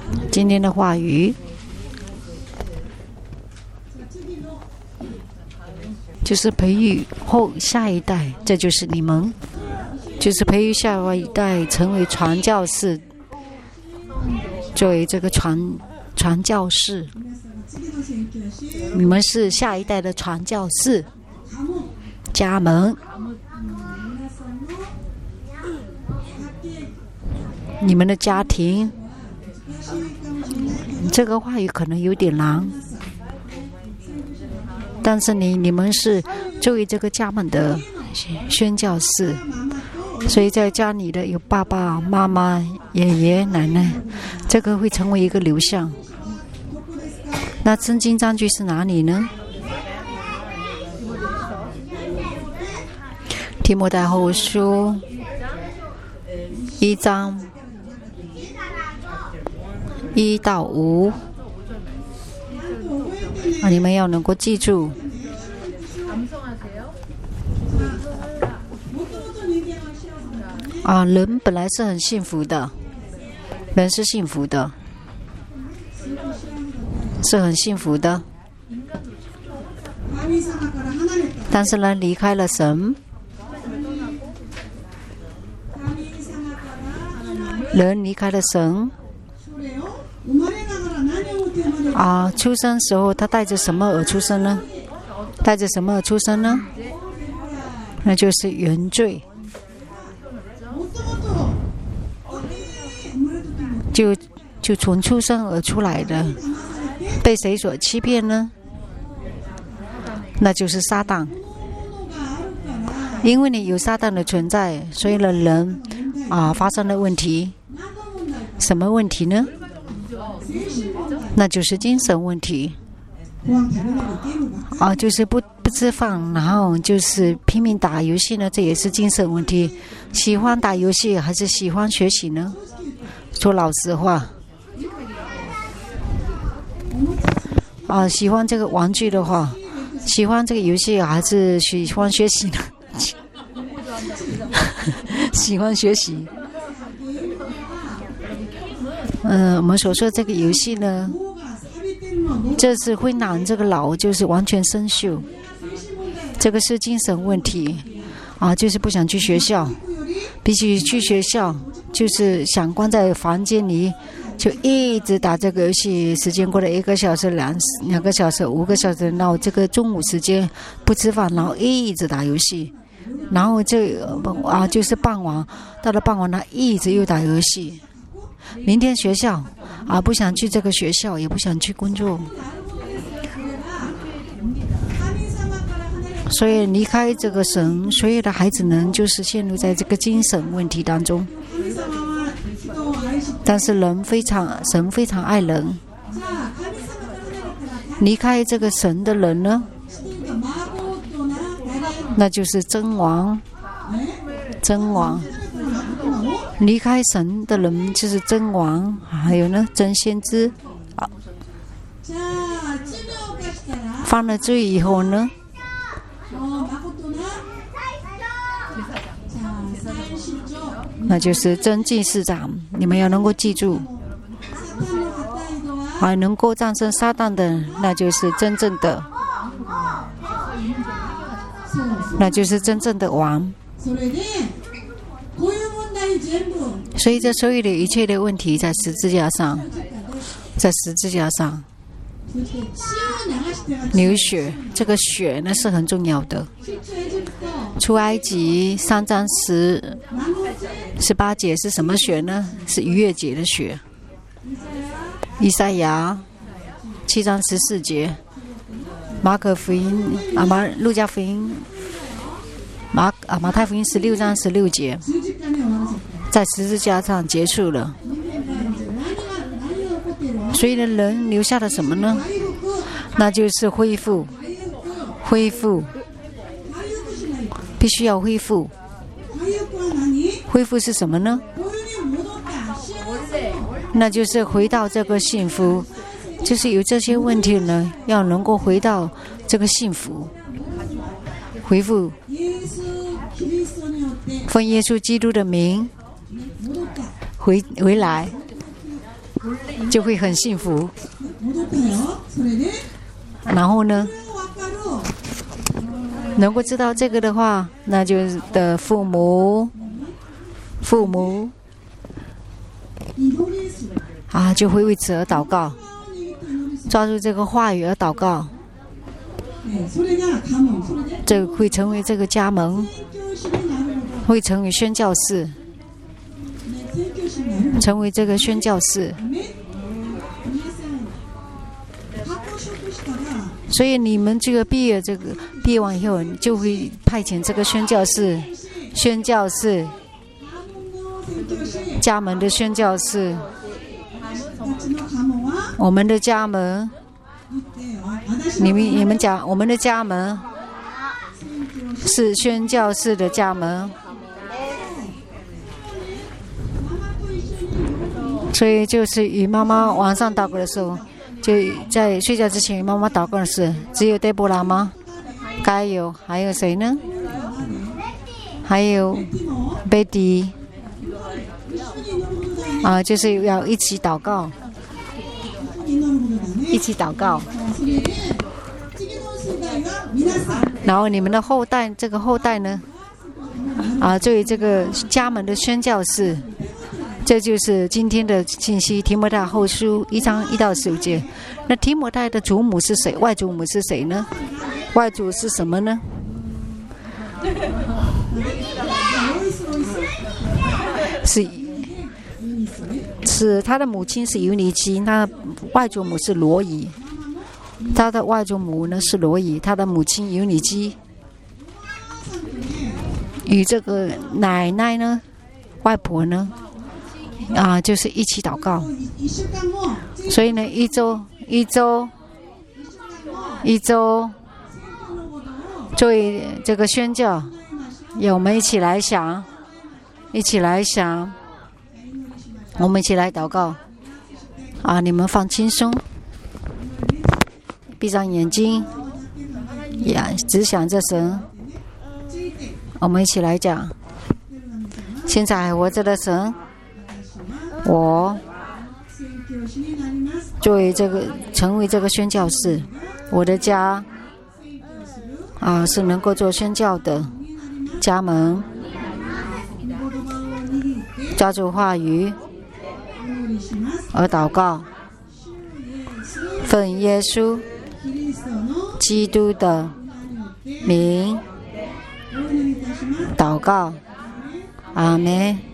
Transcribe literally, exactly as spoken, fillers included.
今天的话语就是培育后下一代，这就是你们，就是培育下一代成为传教士，作为这个传传教士，你们是下一代的传教士，家门。你们的家庭，这个话语可能有点难，但是你你们是作为这个家门的宣教士，所以在家里的有爸爸妈妈、爷爷奶奶，这个会成为一个流向。那圣经章句是哪里呢？提摩太后书一章一到五啊，你们要能够记住。啊，人本来是很幸福的，人是幸福的，是很幸福的。但是呢，离开了神，人离开了神。啊，出生时候他带着什么而出生呢？带着什么而出生呢？那就是原罪。就就从出生而出来的，被谁所欺骗呢？那就是撒旦。因为你有撒旦的存在，所以呢，人啊发生了问题。什么问题呢？那就是精神问题。啊，就是不不吃饭，然后就是拼命打游戏呢，这也是精神问题。喜欢打游戏还是喜欢学习呢？说老实话，啊，喜欢这个玩具的话，喜欢这个游戏还是喜欢学习呢？喜欢学习。嗯、呃，我们所说这个游戏呢，这是会让这个脑就是完全生锈，这个是精神问题啊，就是不想去学校，比起去学校，就是想关在房间里，就一直打这个游戏，时间过了一个小时、两两个小时、五个小时，然后这个中午时间不吃饭，然后一直打游戏，然后这啊就是傍晚，到了傍晚他一直又打游戏。明天学校啊，不想去这个学校，也不想去工作，所以离开这个神，所有的孩子呢，就是陷入在这个精神问题当中。但是人非常，神非常爱人。离开这个神的人呢，那就是真王，真王。离开神的人就是真王，还有呢真先知。啊，犯了罪以后呢，那就是真祭司长。你们要能够记住，还能够战胜撒旦的，那就是真正的，那就是真正的王。所以这所有的一切的问题在十字架上，在十字架上流血，这个血呢是很重要的。出埃及三章十十八节是什么血呢？是逾越节的血。以赛亚七章十四节，马可福音啊马路加福音马啊马太福音十六章十六节，在十字架上结束了。所以呢，人留下了什么呢？那就是恢复，恢复，必须要恢复。恢复是什么呢？那就是回到这个幸福，就是有这些问题呢，要能够回到这个幸福，恢复，奉耶稣基督的名回回来。 就会很幸福。然后呢，能够知道这个的话，那就是的父母，父母啊，就会为此而祷告，抓住这个话语而祷告，这个会成为这个家门，会成为宣教士，成为这个宣教士。所以你们这个毕业，这个毕业完以后，就会派遣这个宣教士，宣教士，家门的宣教士，我们的家门，你们你们讲我们的家门是宣教士的家门，所以就是与妈妈晚上祷告的时候。就在睡觉之前，妈妈祷告的是只有黛波拉吗？还有还有谁呢？还有贝蒂啊，就是要一起祷告，一起祷告。然后你们的后代，这个后代呢，啊，作为这个家门的宣教士。这就是今天的信息，提摩太后书一章一到十五节。那提摩太的祖母是谁？外祖母是谁呢？外祖是什么呢？是是他的母亲是尤尼基，他外祖母是罗伊，他的外祖母呢是罗伊，他的母亲尤尼基，与这个奶奶呢，外婆呢？啊，就是一起祷告，所以呢，一周一周一周，作为这个宣教，也我们一起来想，一起来想，我们一起来祷告。啊，你们放轻松，闭上眼睛，也只想着神。我们一起来讲，现在还活着的神。我作为这个成为这个宣教士，我的家啊是能够做宣教的家门，抓住话语而祷告，奉耶稣基督的名祷告，阿们。